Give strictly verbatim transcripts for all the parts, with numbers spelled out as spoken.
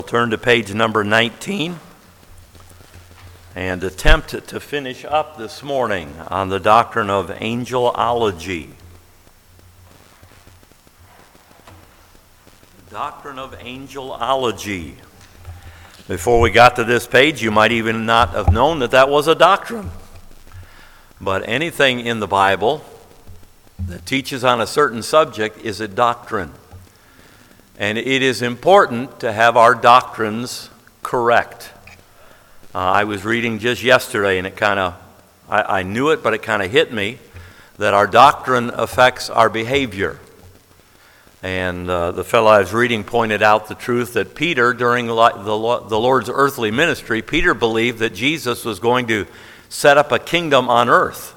Turn to page number nineteen and attempt to finish up this morning on the doctrine of angelology. The doctrine of angelology. Before we got to this page, you might even not have known that that was a doctrine. But anything in the Bible that teaches on a certain subject is a doctrine. And it is important to have our doctrines correct. Uh, I was reading just yesterday, and it kind of, I, I knew it, but it kind of hit me, that our doctrine affects our behavior. And uh, the fellow I was reading pointed out the truth that Peter, during the, the Lord's earthly ministry, Peter believed that Jesus was going to set up a kingdom on earth.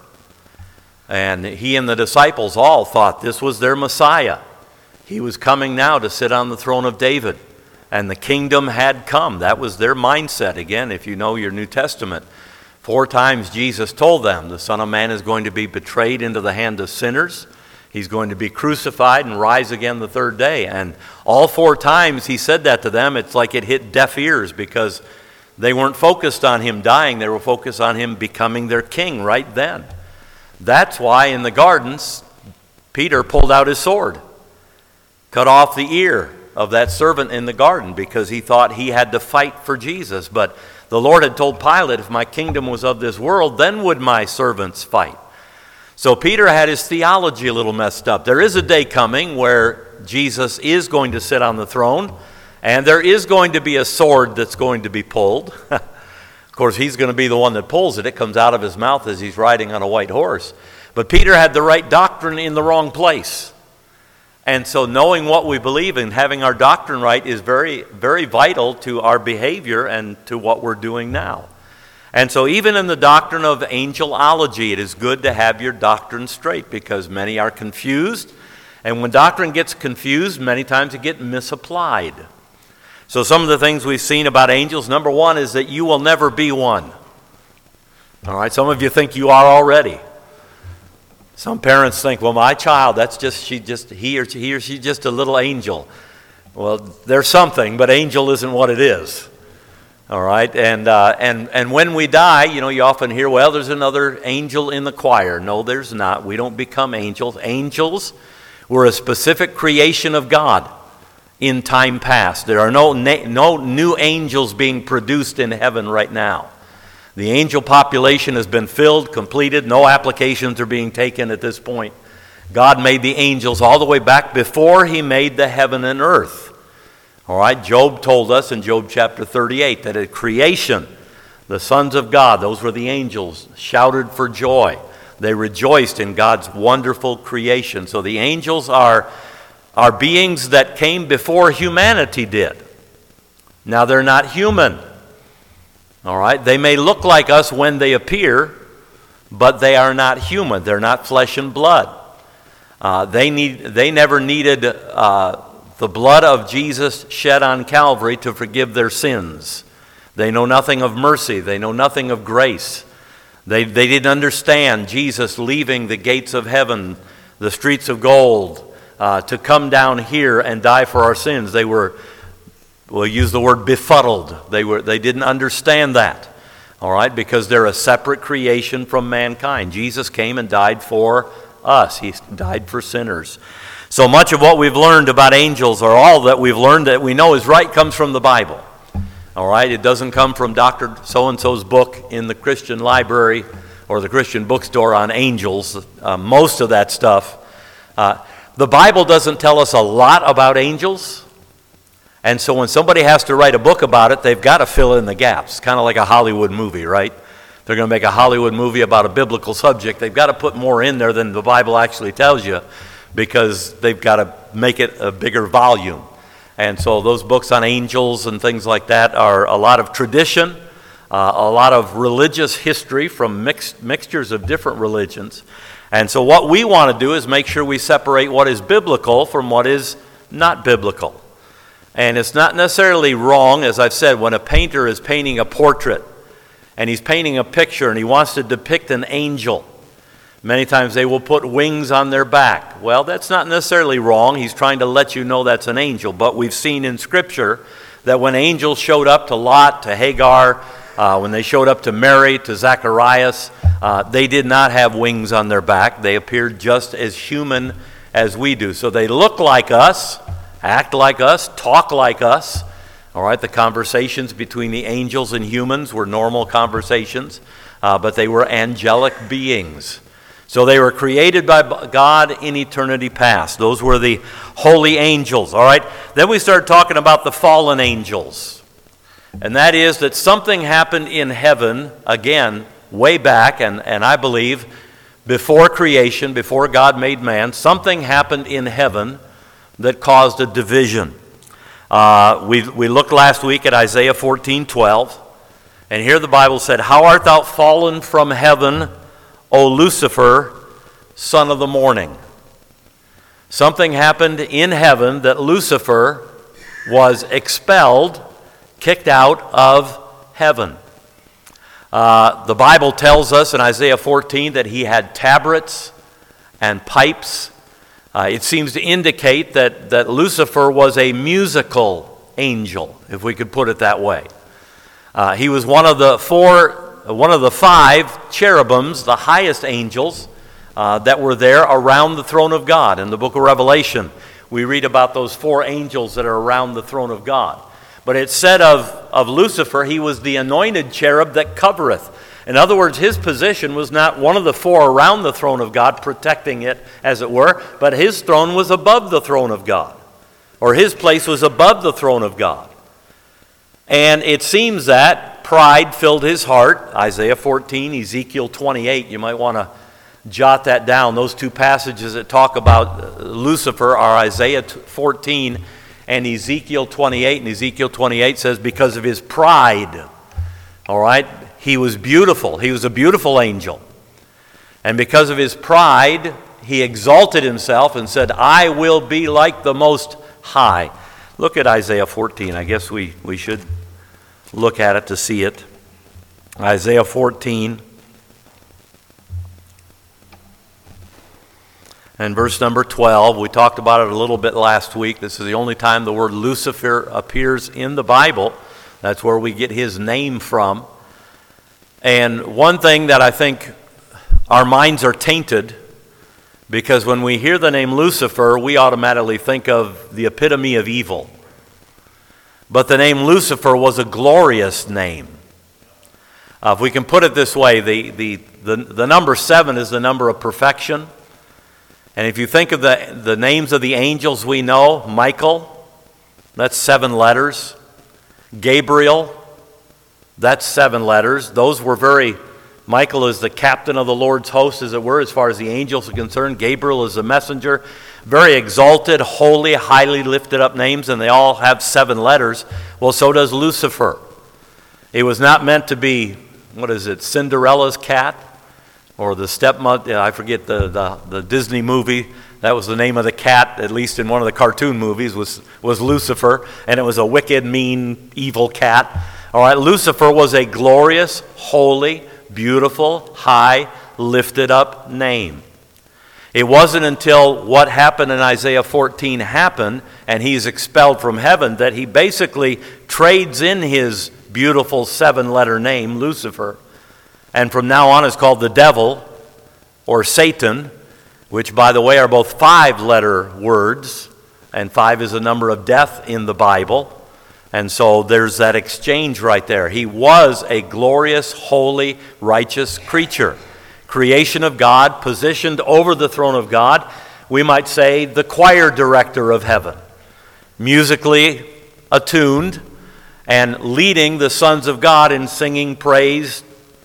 And he and the disciples all thought this was their Messiah. He was coming now to sit on the throne of David, and the kingdom had come. That was their mindset. Again, if you know your New Testament, four times Jesus told them the Son of Man is going to be betrayed into the hand of sinners. He's going to be crucified and rise again the third day. And all four times he said that to them, it's like it hit deaf ears because they weren't focused on him dying. They were focused on him becoming their king right then. That's why in the gardens, Peter pulled out his sword, cut off the ear of that servant in the garden because he thought he had to fight for Jesus. But the Lord had told Pilate, if my kingdom was of this world, then would my servants fight. So Peter had his theology a little messed up. There is a day coming where Jesus is going to sit on the throne, and there is going to be a sword that's going to be pulled. Of course, he's going to be the one that pulls it. It comes out of his mouth as he's riding on a white horse. But Peter had the right doctrine in the wrong place. And so knowing what we believe in, having our doctrine right, is very, very vital to our behavior and to what we're doing now. And so even in the doctrine of angelology, it is good to have your doctrine straight because many are confused. And when doctrine gets confused, many times it gets misapplied. So some of the things we've seen about angels, number one is that you will never be one. All right, some of you think you are already. Some parents think, well, my child, that's just, she just, he or she, he or she's just a little angel. Well, there's something, but angel isn't what it is. All right, and uh, and and when we die, you know, you often hear, well, there's another angel in the choir. No, there's not. We don't become angels. Angels were a specific creation of God in time past. There are no na- no new angels being produced in heaven right now. The angel population has been filled, completed. No applications are being taken at this point. God made the angels all the way back before he made the heaven and earth. All right, Job told us in Job chapter thirty-eight that at creation, the sons of God, those were the angels, shouted for joy. They rejoiced in God's wonderful creation. So the angels are, are beings that came before humanity did. Now they're not human. All right, they may look like us when they appear, but they are not human. They're not flesh and blood. Uh, they need. They never needed uh, the blood of Jesus shed on Calvary to forgive their sins. They know nothing of mercy. They know nothing of grace. They they didn't understand Jesus leaving the gates of heaven, the streets of gold, uh, to come down here and die for our sins. They were, we'll use the word befuddled. They were. They didn't understand that, all right, because they're a separate creation from mankind. Jesus came and died for us. He died for sinners. So much of what we've learned about angels, or all that we've learned that we know is right, comes from the Bible. All right, it doesn't come from Doctor So-and-so's book in the Christian library or the Christian bookstore on angels. Uh, most of that stuff. Uh, the Bible doesn't tell us a lot about angels. And so when somebody has to write a book about it, they've got to fill in the gaps. Kind of like a Hollywood movie, right? They're going to make a Hollywood movie about a biblical subject. They've got to put more in there than the Bible actually tells you because they've got to make it a bigger volume. And so those books on angels and things like that are a lot of tradition, uh, a lot of religious history from mixed mixtures of different religions. And so what we want to do is make sure we separate what is biblical from what is not biblical. And it's not necessarily wrong, as I've said, when a painter is painting a portrait and he's painting a picture and he wants to depict an angel. Many times they will put wings on their back. Well, that's not necessarily wrong. He's trying to let you know that's an angel. But we've seen in Scripture that when angels showed up to Lot, to Hagar, uh, when they showed up to Mary, to Zacharias, uh, they did not have wings on their back. They appeared just as human as we do. So they look like us, act like us, talk like us. All right, the conversations between the angels and humans were normal conversations, uh, but they were angelic beings. So they were created by God in eternity past. Those were the holy angels, all right? Then we start talking about the fallen angels. And that is that something happened in heaven, again, way back, and, and I believe before creation, before God made man, something happened in heaven that caused a division. Uh, we, we looked last week at Isaiah fourteen twelve, and here the Bible said, "How art thou fallen from heaven, O Lucifer, son of the morning." Something happened in heaven that Lucifer was expelled, kicked out of heaven. Uh, the Bible tells us in Isaiah fourteen that he had tabrets and pipes. Uh, it seems to indicate that, that Lucifer was a musical angel, if we could put it that way. Uh, he was one of the four One of the five cherubims, the highest angels, uh, that were there around the throne of God. In the book of Revelation, we read about those four angels that are around the throne of God. But it said of, of Lucifer, he was the anointed cherub that covereth. In other words, his position was not one of the four around the throne of God, protecting it, as it were, but his throne was above the throne of God, or his place was above the throne of God. And it seems that pride filled his heart. Isaiah fourteen, Ezekiel twenty-eight, you might want to jot that down. Those two passages that talk about Lucifer are Isaiah fourteen and Ezekiel twenty-eight. And Ezekiel twenty-eight says, because of his pride, all right, he was beautiful. He was a beautiful angel. And because of his pride, he exalted himself and said, I will be like the Most High. Look at Isaiah fourteen. I guess we, we should look at it to see it. Isaiah fourteen and verse number twelve. We talked about it a little bit last week. This is the only time the word Lucifer appears in the Bible. That's where we get his name from. And one thing that I think our minds are tainted, because when we hear the name Lucifer, we automatically think of the epitome of evil. But the name Lucifer was a glorious name. Uh, if we can put it this way, the, the, the, the number seven is the number of perfection. And if you think of the, the names of the angels we know, Michael, that's seven letters. Gabriel, that's seven letters. Those were very, Michael is the captain of the Lord's host, as it were, as far as the angels are concerned. Gabriel is the messenger. Very exalted, holy, highly lifted up names, and they all have seven letters. Well, so does Lucifer. It was not meant to be, what is it, Cinderella's cat? Or the stepmother, I forget the, the, the Disney movie. That was the name of the cat, at least in one of the cartoon movies, was, was Lucifer. And it was a wicked, mean, evil cat. All right, Lucifer was a glorious, holy, beautiful, high, lifted up name. It wasn't until what happened in Isaiah fourteen happened and he's expelled from heaven that he basically trades in his beautiful seven-letter name, Lucifer, and from now on is called the devil or Satan, which, by the way, are both five-letter words, and five is a number of death in the Bible. And so there's that exchange right there. He was a glorious, holy, righteous creature. Creation of God, positioned over the throne of God. We might say the choir director of heaven. Musically attuned and leading the sons of God in singing praise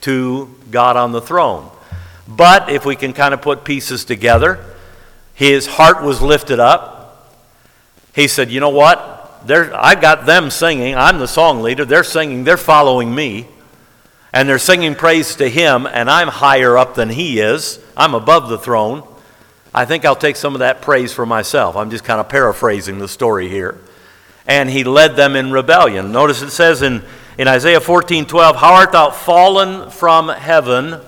to God on the throne. But if we can kind of put pieces together, his heart was lifted up. He said, you know what? They're, I got them singing. I'm the song leader. They're singing. They're following me. And they're singing praise to him, and I'm higher up than he is. I'm above the throne. I think I'll take some of that praise for myself. I'm just kind of paraphrasing the story here. And he led them in rebellion. Notice it says in, in Isaiah fourteen twelve, how art thou fallen from heaven,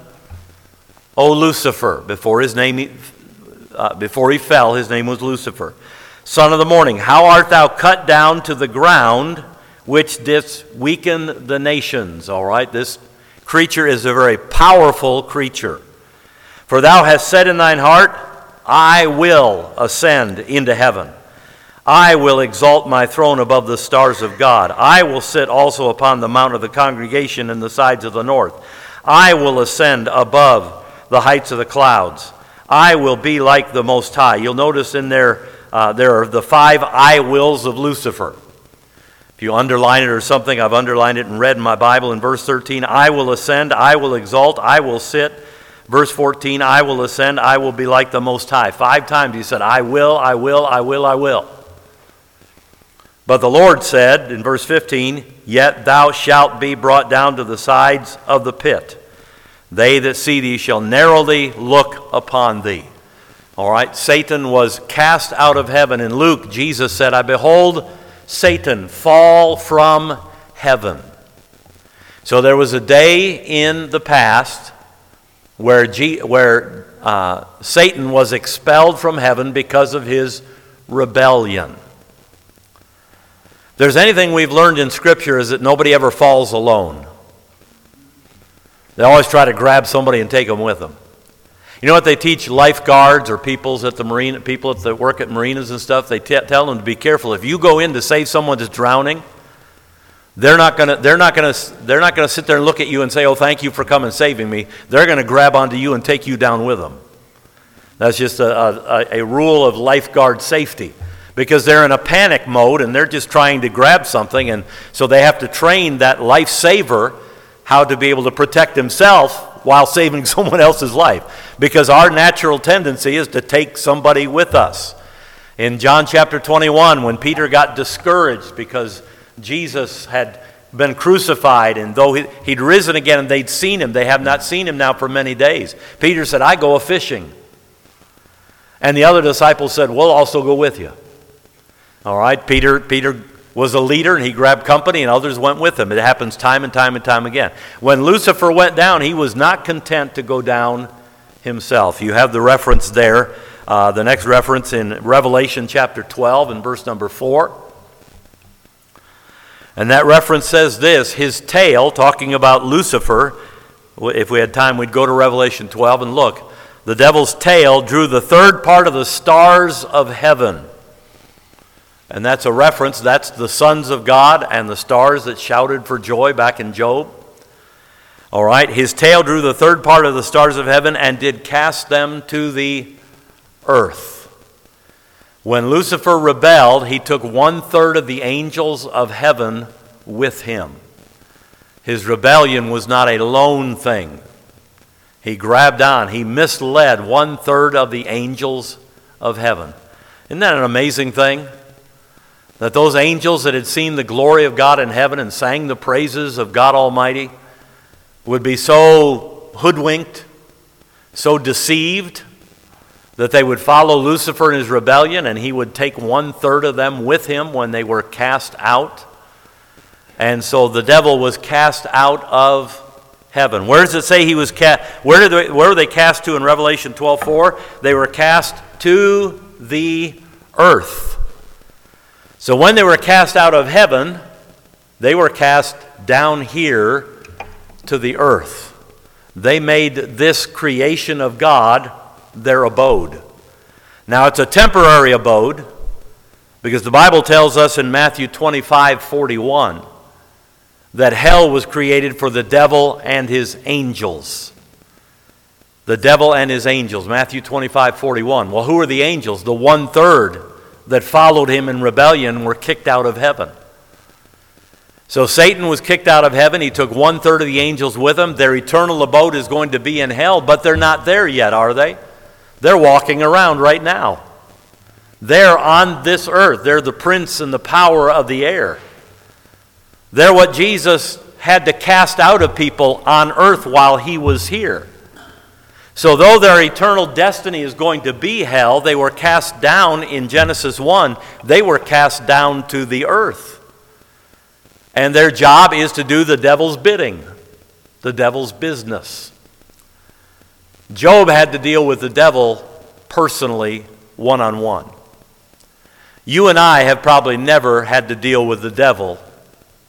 O Lucifer? Before his name, uh, before he fell, his name was Lucifer. Son of the morning, how art thou cut down to the ground, which didst weaken the nations. All right, this creature is a very powerful creature. For thou hast said in thine heart, I will ascend into heaven. I will exalt my throne above the stars of God. I will sit also upon the mount of the congregation in the sides of the north. I will ascend above the heights of the clouds. I will be like the Most High. You'll notice in there, uh, there are the five I wills of Lucifer. If you underline it or something, I've underlined it and read in my Bible in verse thirteen, I will ascend, I will exalt, I will sit. Verse fourteen, I will ascend, I will be like the Most High. Five times he said, I will, I will, I will, I will. But the Lord said in verse fifteen, yet thou shalt be brought down to the sides of the pit. They that see thee shall narrowly look upon thee. All right, Satan was cast out of heaven. In Luke, Jesus said, I behold Satan fall from heaven. So there was a day in the past where, G, where uh, Satan was expelled from heaven because of his rebellion. If there's anything we've learned in Scripture is that nobody ever falls alone. They always try to grab somebody and take them with them. You know what they teach lifeguards or peoples at the marina, people that work at marinas and stuff? They t- tell them to be careful. If you go in to save someone that's drowning, they're not gonna they're not gonna they're not gonna sit there and look at you and say, "Oh, thank you for coming saving me." They're gonna grab onto you and take you down with them. That's just a, a, a rule of lifeguard safety, because they're in a panic mode and they're just trying to grab something, and so they have to train that lifesaver how to be able to protect himself while saving someone else's life, because our natural tendency is to take somebody with us. In John chapter twenty-one, when Peter got discouraged because Jesus had been crucified, and though he'd risen again and they'd seen him, they have not seen him now for many days. Peter said, I go a-fishing. And the other disciples said, we'll also go with you. All right, Peter, Peter was a leader, and he grabbed company, and others went with him. It happens time and time and time again. When Lucifer went down, he was not content to go down himself. You have the reference there, uh, the next reference in Revelation chapter twelve and verse number four. And that reference says this, his tail, talking about Lucifer, if we had time we'd go to Revelation twelve and look. The devil's tail drew the third part of the stars of heaven. And that's a reference, that's the sons of God and the stars that shouted for joy back in Job. All right, his tail drew the third part of the stars of heaven and did cast them to the earth. When Lucifer rebelled, he took one third of the angels of heaven with him. His rebellion was not a lone thing. He grabbed on. He misled one third of the angels of heaven. Isn't that an amazing thing? That those angels that had seen the glory of God in heaven and sang the praises of God Almighty would be so hoodwinked, so deceived, that they would follow Lucifer in his rebellion, and he would take one third of them with him when they were cast out. And so the devil was cast out of heaven. Where does it say he was cast? Where did they, where were they cast to in Revelation twelve four? They were cast to the earth. So when they were cast out of heaven, they were cast down here to the earth. They made this creation of God their abode. Now it's a temporary abode, because the Bible tells us in Matthew twenty-five forty-one that hell was created for the devil and his angels. The devil and his angels, Matthew twenty-five forty-one. Well, who are the angels? The one-third that followed him in rebellion were kicked out of heaven. So Satan was kicked out of heaven. He took one-third of the angels with him. Their eternal abode is going to be in hell, but they're not there yet, are they? They're walking around right now. They're on this earth. They're the prince and the power of the air. They're what Jesus had to cast out of people on earth while he was here. So though their eternal destiny is going to be hell, they were cast down in Genesis one. They were cast down to the earth. And their job is to do the devil's bidding, the devil's business. Job had to deal with the devil personally, one-on-one. You and I have probably never had to deal with the devil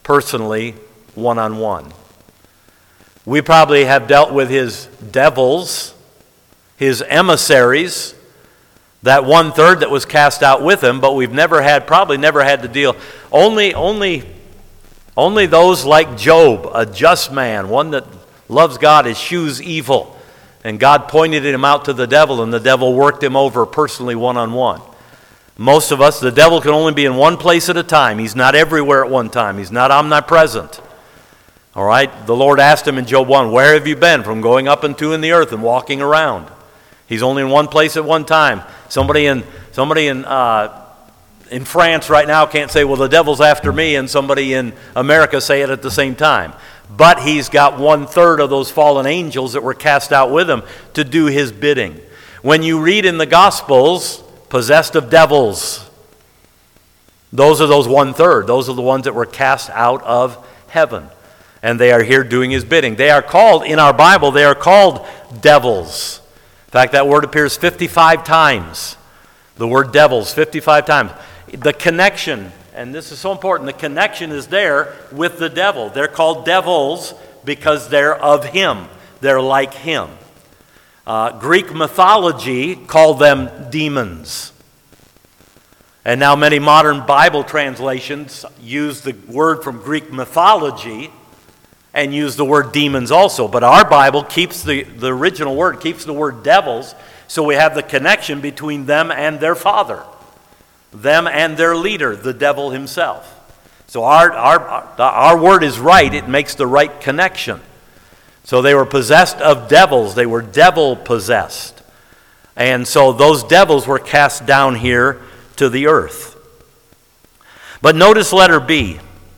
personally, one-on-one. We probably have dealt with his devils, his emissaries, that one-third that was cast out with him, but we've never had, probably never had to deal. Only, only, only those like Job, a just man, one that loves God, eschews evil. And God pointed him out to the devil, and the devil worked him over personally one-on-one. Most of us, the devil can only be in one place at a time. He's not everywhere at one time. He's not omnipresent. All right? The Lord asked him in Job one, where have you been from going up and to in the earth and walking around? He's only in one place at one time. Somebody in somebody in uh, in France right now can't say, well, the devil's after me, and somebody in America say it at the same time. But he's got one-third of those fallen angels that were cast out with him to do his bidding. When you read in the Gospels, possessed of devils, those are those one-third. Those are the ones that were cast out of heaven. And they are here doing his bidding. They are called, in our Bible, they are called devils. In fact, that word appears fifty-five times. The word devils, fifty-five times. The connection, and this is so important, the connection is there with the devil. They're called devils because they're of him. They're like him. Uh, Greek mythology called them demons. And now many modern Bible translations use the word from Greek mythology and use the word demons also. But our Bible keeps the, the original word, keeps the word devils, so we have the connection between them and their father, them and their leader, the devil himself. So our, our, our word is right. It makes the right connection. So they were possessed of devils. They were devil-possessed. And so those devils were cast down here to the earth. But notice letter B.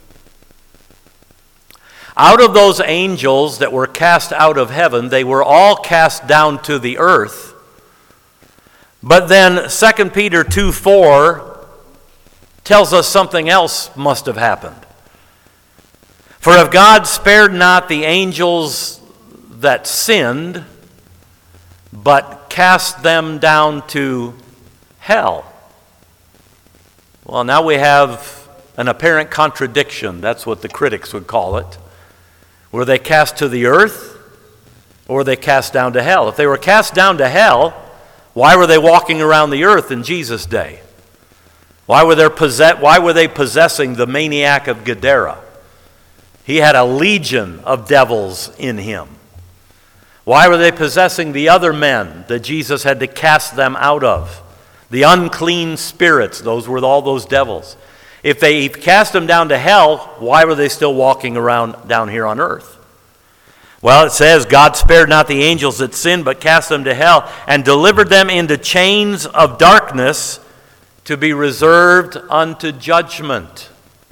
Out of those angels that were cast out of heaven, they were all cast down to the earth. But then Second Peter two four tells us something else must have happened. For if God spared not the angels that sinned, but cast them down to hell. Well, now we have an apparent contradiction. That's what the critics would call it. Were they cast to the earth, or were they cast down to hell? If they were cast down to hell, why were they walking around the earth in Jesus' day? Why were, there possess- why were they possessing the maniac of Gadara? He had a legion of devils in him. Why were they possessing the other men that Jesus had to cast them out of? The unclean spirits, those were all those devils. If they cast them down to hell, why were they still walking around down here on earth? Well, it says, God spared not the angels that sinned, but cast them to hell, and delivered them into chains of darkness to be reserved unto judgment.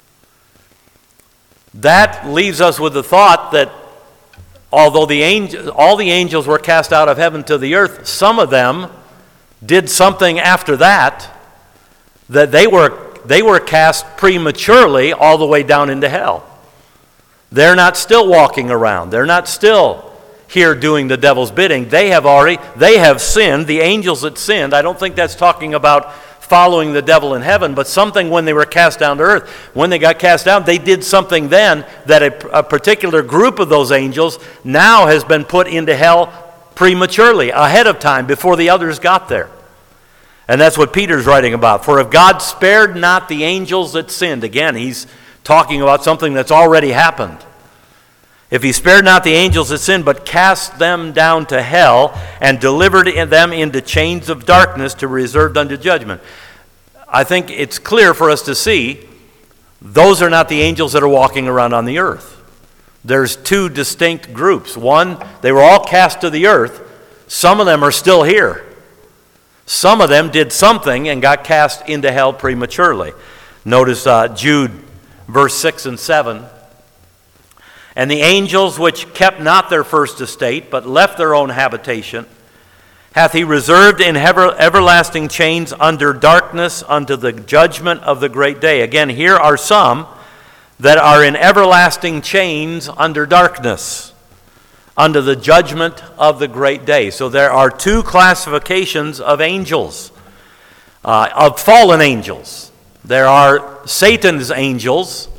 That leaves us with the thought that although the angel, all the angels were cast out of heaven to the earth, some of them did something after that, that they were they were cast prematurely all the way down into hell. They're not still walking around. They're not still here doing the devil's bidding. They have already, they have sinned. The angels that sinned, I don't think that's talking about following the devil in heaven, but something when they were cast down to earth. When they got cast down, they did something then that a, a particular group of those angels now has been put into hell prematurely, ahead of time, before the others got there. And that's what Peter's writing about. For if God spared not the angels that sinned, again, he's talking about something that's already happened. If he spared not the angels that sinned, but cast them down to hell and delivered them into chains of darkness to be reserved unto judgment. I think it's clear for us to see those are not the angels that are walking around on the earth. There's two distinct groups. One, they were all cast to the earth. Some of them are still here. Some of them did something and got cast into hell prematurely. Notice uh, Jude, verse six and seven. And the angels which kept not their first estate, but left their own habitation, hath he reserved in ever, everlasting chains under darkness unto the judgment of the great day. Again, here are some that are in everlasting chains under darkness, under the judgment of the great day. So there are two classifications of angels, uh, of fallen angels. There are Satan's angels,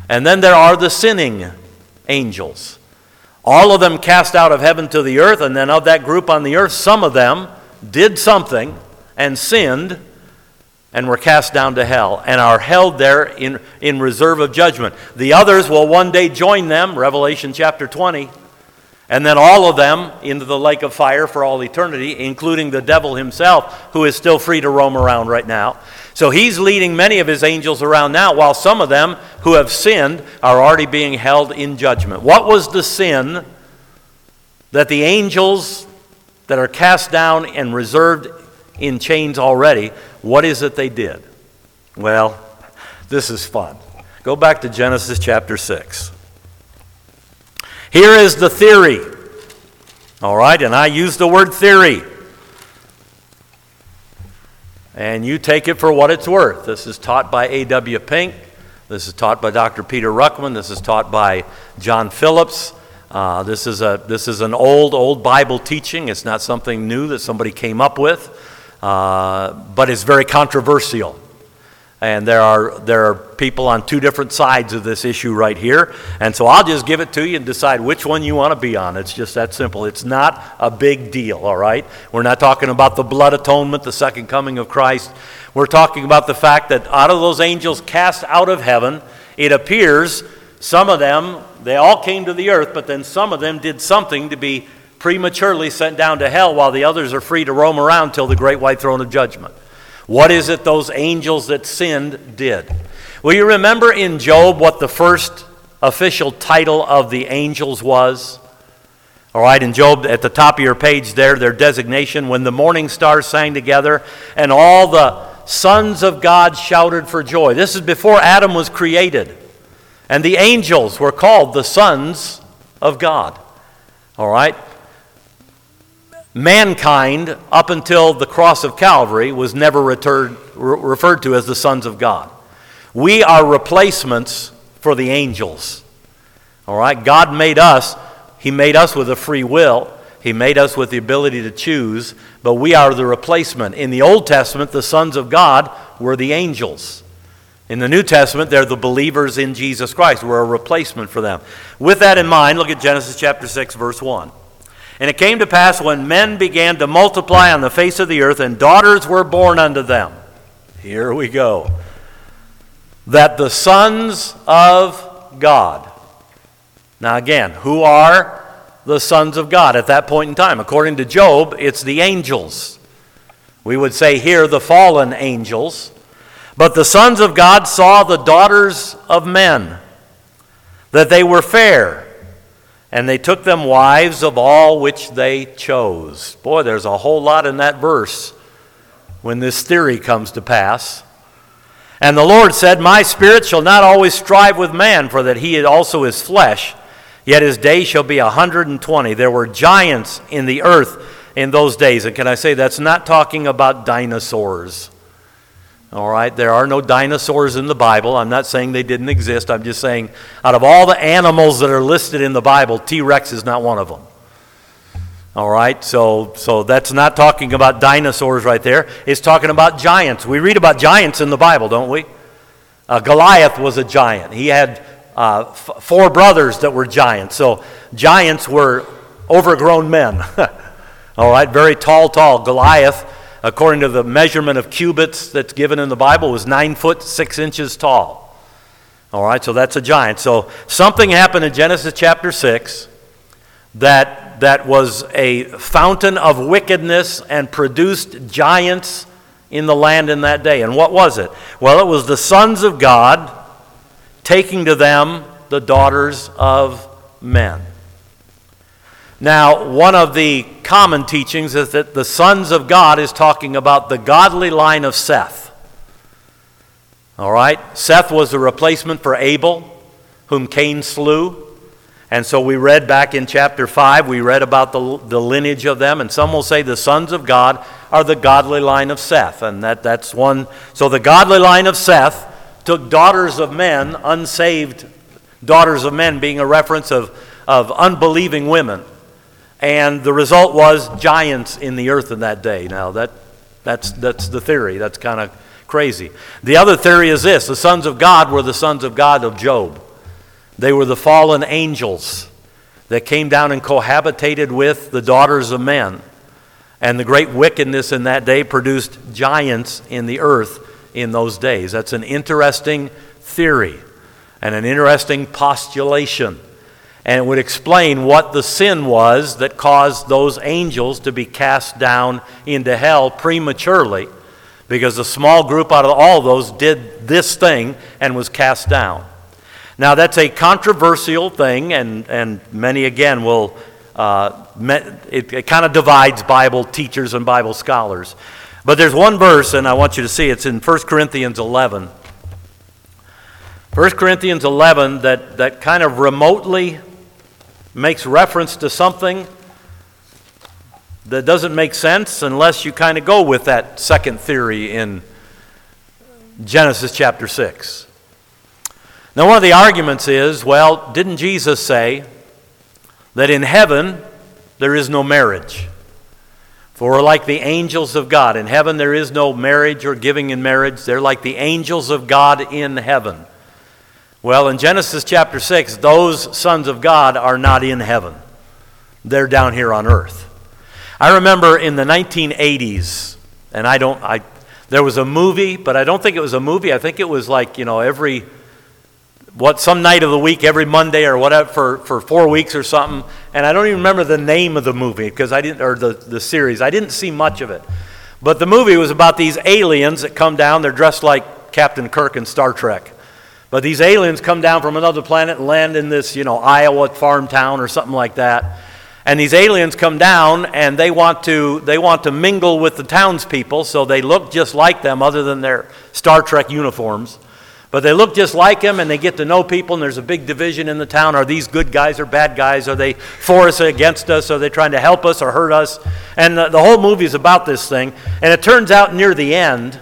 And then there are the sinning angels. All of them cast out of heaven to the earth, and then of that group on the earth, some of them did something and sinned and were cast down to hell and are held there in, in reserve of judgment. The others will one day join them, Revelation chapter twenty, and then all of them into the lake of fire for all eternity, including the devil himself, who is still free to roam around right now. So he's leading many of his angels around now, while some of them who have sinned are already being held in judgment. What was the sin that the angels that are cast down and reserved in chains already, what is it they did? Well, this is fun. Go back to Genesis chapter six. Here is the theory. All right, and I use the word theory. And you take it for what it's worth. This is taught by A W Pink. This is taught by Doctor Peter Ruckman. This is taught by John Phillips. Uh, this is a this is an old, old Bible teaching. It's not something new that somebody came up with, uh, but it's very controversial. And there are there are people on two different sides of this issue right here. And so I'll just give it to you and decide which one you want to be on. It's just that simple. It's not a big deal, all right? We're not talking about the blood atonement, the second coming of Christ. We're talking about the fact that out of those angels cast out of heaven, it appears some of them, they all came to the earth, but then some of them did something to be prematurely sent down to hell, while the others are free to roam around till the great white throne of judgment. What is it those angels that sinned did? Will you remember in Job what the first official title of the angels was? All right, in Job, at the top of your page there, their designation, when the morning stars sang together and all the sons of God shouted for joy. This is before Adam was created. And the angels were called the sons of God. All right? Mankind, up until the cross of Calvary, was never referred, referred to as the sons of God. We are replacements for the angels. All right? God made us. He made us with a free will. He made us with the ability to choose, but we are the replacement. In the Old Testament, the sons of God were the angels. In the New Testament, they're the believers in Jesus Christ. We're a replacement for them. With that in mind, look at Genesis chapter six, verse one. And it came to pass when men began to multiply on the face of the earth, and daughters were born unto them. Here we go. That the sons of God. Now again, who are the sons of God at that point in time? According to Job, it's the angels. We would say here the fallen angels. But the sons of God saw the daughters of men, that they were fair, and they took them wives of all which they chose. Boy, there's a whole lot in that verse when this theory comes to pass. And the Lord said, My spirit shall not always strive with man, for that he also is flesh, yet his days shall be a hundred and twenty. There were giants in the earth in those days. And can I say, that's not talking about dinosaurs. All right, there are no dinosaurs in the Bible. I'm not saying they didn't exist. I'm just saying out of all the animals that are listed in the Bible, T-Rex is not one of them. All right, so so that's not talking about dinosaurs right there. It's talking about giants. We read about giants in the Bible, don't we? Uh, Goliath was a giant. He had uh, f- four brothers that were giants. So giants were overgrown men. All right, very tall, tall. Goliath, according to the measurement of cubits that's given in the Bible, was nine foot six inches tall. All right, so that's a giant. So something happened in Genesis chapter six that, that was a fountain of wickedness and produced giants in the land in that day. And what was it? Well, it was the sons of God taking to them the daughters of men. Now, one of the common teachings is that the sons of God is talking about the godly line of Seth. All right? Seth was a replacement for Abel, whom Cain slew. And so we read back in chapter five, we read about the, the lineage of them. And some will say the sons of God are the godly line of Seth. And that, that's one. So the godly line of Seth took daughters of men, unsaved daughters of men, being a reference of, of unbelieving women. And the result was giants in the earth in that day. Now, that that's that's the theory. That's kind of crazy. The other theory is this. The sons of God were the sons of God of Job. They were the fallen angels that came down and cohabitated with the daughters of men. And the great wickedness in that day produced giants in the earth in those days. That's an interesting theory and an interesting postulation. And it would explain what the sin was that caused those angels to be cast down into hell prematurely, because a small group out of all those did this thing and was cast down. Now, that's a controversial thing, and, and many, again, will, uh, it, it kind of divides Bible teachers and Bible scholars. But there's one verse, and I want you to see, it's in First Corinthians eleven. First Corinthians eleven that, that kind of remotely makes reference to something that doesn't make sense unless you kind of go with that second theory in Genesis chapter six. Now, one of the arguments is, well, didn't Jesus say that in heaven there is no marriage? For we're like the angels of God. In heaven there is no marriage or giving in marriage. They're like the angels of God in heaven. Well, in Genesis chapter six, those sons of God are not in heaven. They're down here on earth. I remember in the nineteen eighties, and I don't, I, there was a movie, but I don't think it was a movie. I think it was like, you know, every, what, some night of the week, every Monday or whatever, for, for four weeks or something. And I don't even remember the name of the movie, because I didn't, or the, the series. I didn't see much of it. But the movie was about these aliens that come down. They're dressed like Captain Kirk in Star Trek. But these aliens come down from another planet and land in this, you know, Iowa farm town or something like that. And these aliens come down and they want to they want to mingle with the townspeople, so they look just like them other than their Star Trek uniforms. But they look just like them, and they get to know people, and there's a big division in the town. Are these good guys or bad guys? Are they for us or against us? Are they trying to help us or hurt us? And the, the whole movie is about this thing. And it turns out near the end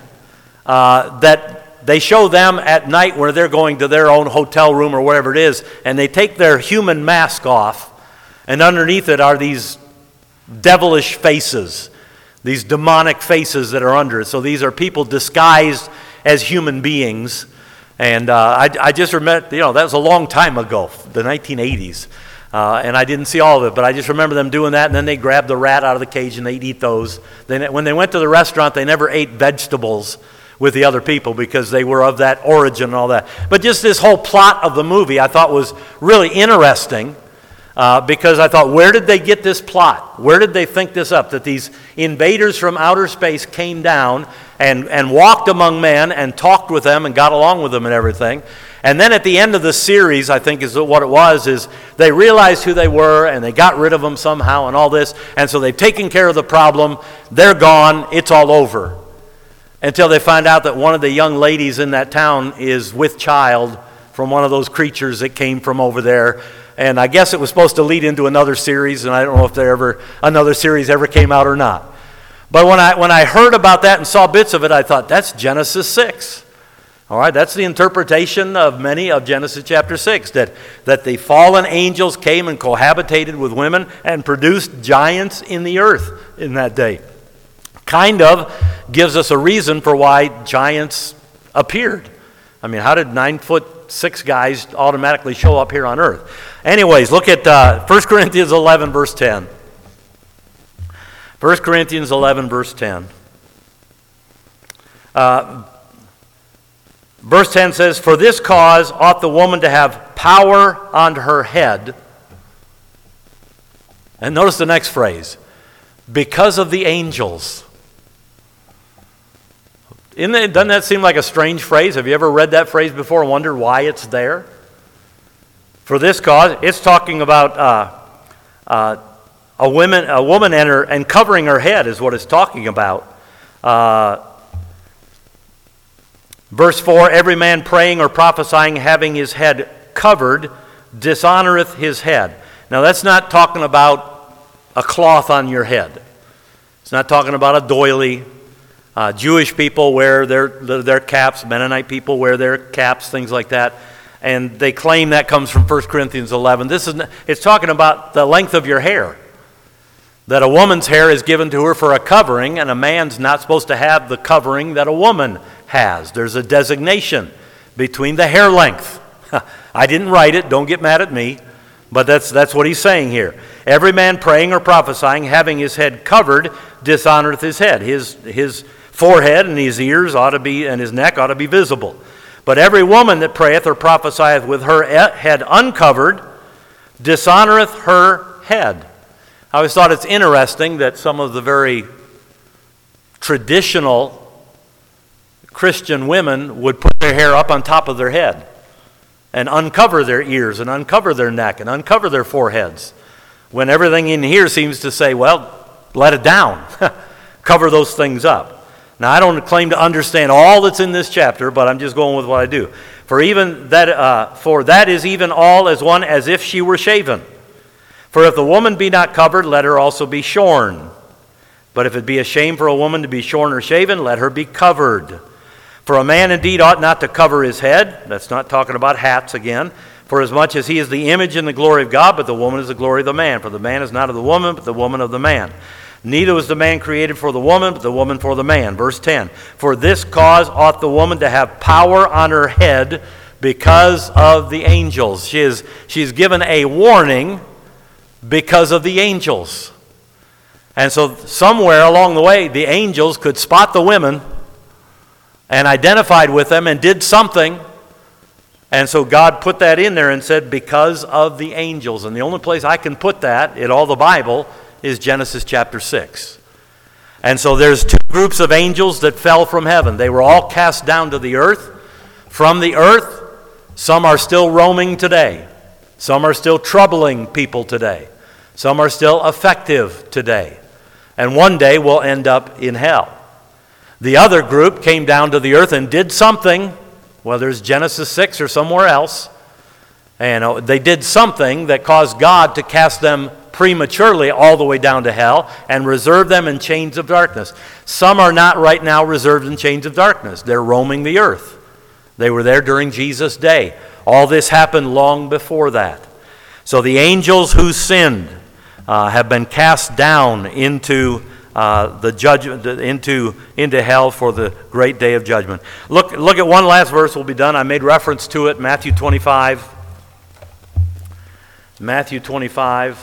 uh, that they show them at night where they're going to their own hotel room or wherever it is, and they take their human mask off, and underneath it are these devilish faces, these demonic faces that are under it. So these are people disguised as human beings. And uh, I, I just remember, you know, that was a long time ago, the nineteen eighties. Uh, and I didn't see all of it, but I just remember them doing that, and then they grabbed the rat out of the cage and they'd eat those. They, when they went to the restaurant, they never ate vegetables with the other people because they were of that origin and all that. But just this whole plot of the movie I thought was really interesting, uh, because I thought, where did they get this plot? Where did they think this up? That these invaders from outer space came down and, and walked among men and talked with them and got along with them and everything. And then at the end of the series, I think is what it was, is they realized who they were and they got rid of them somehow and all this. And so they've taken care of the problem. They're gone. It's all over. Until they find out that one of the young ladies in that town is with child from one of those creatures that came from over there. And I guess it was supposed to lead into another series, and I don't know if there ever another series ever came out or not. But when I when I heard about that and saw bits of it, I thought, that's Genesis six. All right, that's the interpretation of many of Genesis chapter six, that, that the fallen angels came and cohabitated with women and produced giants in the earth in that day. Kind of gives us a reason for why giants appeared. I mean, how did nine foot six guys automatically show up here on earth? Anyways, look at uh, First Corinthians eleven, verse ten. First Corinthians eleven, verse ten. Uh, verse ten says, "For this cause ought the woman to have power on her head." And notice the next phrase, "because of the angels." Isn't it, doesn't that seem like a strange phrase? Have you ever read that phrase before and wondered why it's there? For this cause, it's talking about uh, uh, a woman, a woman and, her, and covering her head is what it's talking about. Uh, verse four, "Every man praying or prophesying having his head covered dishonoreth his head." Now that's not talking about a cloth on your head. It's not talking about a doily. Uh, Jewish people wear their, their caps. Mennonite people wear their caps, things like that. And they claim that comes from First Corinthians eleven. This is it's talking about the length of your hair. That a woman's hair is given to her for a covering, and a man's not supposed to have the covering that a woman has. There's a designation between the hair length. I didn't write it, don't get mad at me, but that's, that's what he's saying here. Every man praying or prophesying, having his head covered, dishonoreth his head. His, his forehead and his ears ought to be, and his neck ought to be visible. But every woman that prayeth or prophesieth with her head uncovered, dishonoreth her head. I always thought it's interesting that some of the very traditional Christian women would put their hair up on top of their head and uncover their ears and uncover their neck and uncover their foreheads, when everything in here seems to say, well, let it down. Cover those things up. Now, I don't claim to understand all that's in this chapter, but I'm just going with what I do. For even that, uh, for that is even all as one as if she were shaven. For if the woman be not covered, let her also be shorn. But if it be a shame for a woman to be shorn or shaven, let her be covered. For a man indeed ought not to cover his head. That's not talking about hats again. For as much as he is the image and the glory of God, but the woman is the glory of the man. For the man is not of the woman, but the woman of the man. Neither was the man created for the woman, but the woman for the man. Verse ten. For this cause ought the woman to have power on her head because of the angels. She is, she is given a warning because of the angels. And so somewhere along the way, the angels could spot the women and identified with them and did something. And so God put that in there and said, because of the angels. And the only place I can put that in all the Bible is Genesis chapter six. And so there's two groups of angels that fell from heaven. They were all cast down to the earth. From the earth, some are still roaming today. Some are still troubling people today. Some are still effective today. And one day will end up in hell. The other group came down to the earth and did something, whether it's Genesis six or somewhere else, and they did something that caused God to cast them prematurely all the way down to hell and reserve them in chains of darkness. Some are not right now reserved in chains of darkness. They're roaming the earth. They were there during Jesus' day. All this happened long before that. So the angels who sinned uh, have been cast down into Uh, the judgment into into hell for the great day of judgment. Look look at one last verse. We'll be done. I made reference to it. Matthew twenty-five. Matthew twenty-five.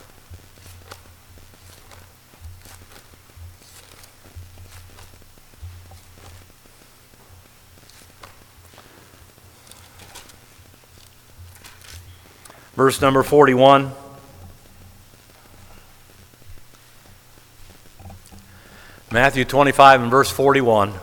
Verse number forty-one. Matthew twenty-five and verse forty-one.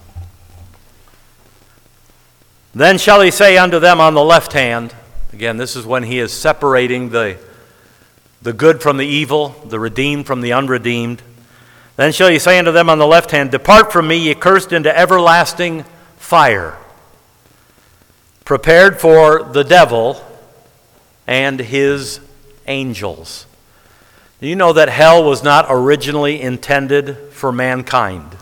Then shall he say unto them on the left hand, again, this is when he is separating the, the good from the evil, the redeemed from the unredeemed. Then shall he say unto them on the left hand, Depart from me, ye cursed, into everlasting fire, prepared for the devil and his angels. Do you know that hell was not originally intended for mankind?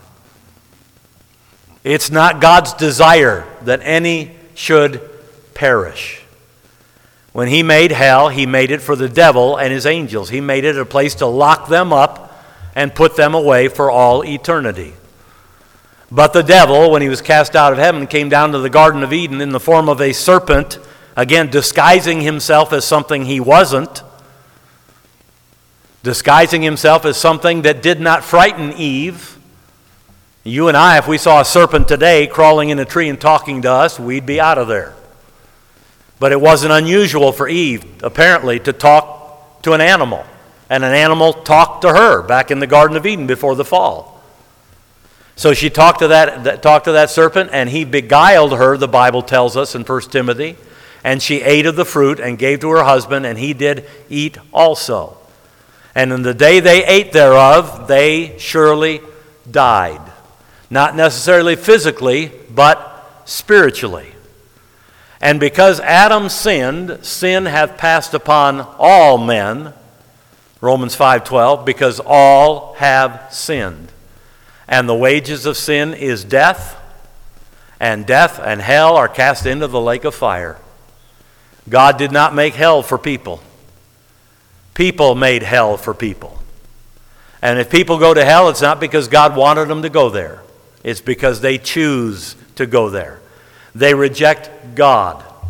It's not God's desire that any should perish. When he made hell, he made it for the devil and his angels. He made it a place to lock them up and put them away for all eternity. But the devil, when he was cast out of heaven, came down to the Garden of Eden in the form of a serpent, again disguising himself as something he wasn't. Disguising himself as something that did not frighten Eve. You and I, if we saw a serpent today crawling in a tree and talking to us, we'd be out of there. But it wasn't unusual for Eve, apparently, to talk to an animal. And an animal talked to her back in the Garden of Eden before the fall. So she talked to that, that, talked to that serpent, and he beguiled her, the Bible tells us in First Timothy. And she ate of the fruit and gave to her husband, and he did eat also. And in the day they ate thereof, they surely died. Not necessarily physically, but spiritually. And because Adam sinned, sin hath passed upon all men, Romans five twelve, because all have sinned. And the wages of sin is death, and death and hell are cast into the lake of fire. God did not make hell for people. People made hell for people. And if people go to hell, it's not because God wanted them to go there. It's because they choose to go there. They reject God.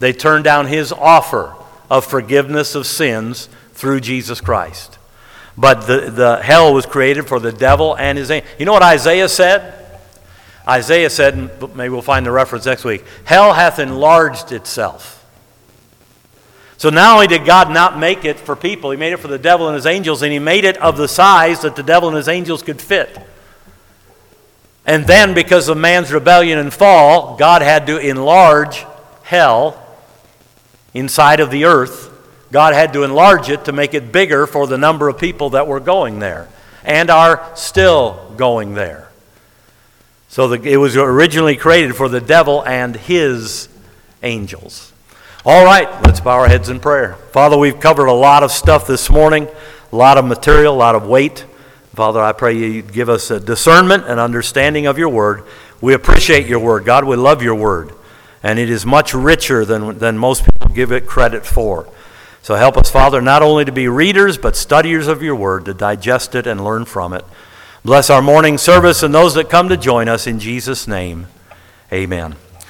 They turned down his offer of forgiveness of sins through Jesus Christ. But the, the hell was created for the devil and his angels. You know what Isaiah said? Isaiah said, and maybe we'll find the reference next week, hell hath enlarged itself. So not only did God not make it for people, he made it for the devil and his angels, and he made it of the size that the devil and his angels could fit. And then because of man's rebellion and fall, God had to enlarge hell inside of the earth. God had to enlarge it to make it bigger for the number of people that were going there and are still going there. So the, it was originally created for the devil and his angels. All right, let's bow our heads in prayer. Father, we've covered a lot of stuff this morning, a lot of material, a lot of weight. Father, I pray you give us a discernment and understanding of your word. We appreciate your word. God, we love your word. And it is much richer than, than most people give it credit for. So help us, Father, not only to be readers, but studiers of your word, to digest it and learn from it. Bless our morning service and those that come to join us in Jesus' name. Amen.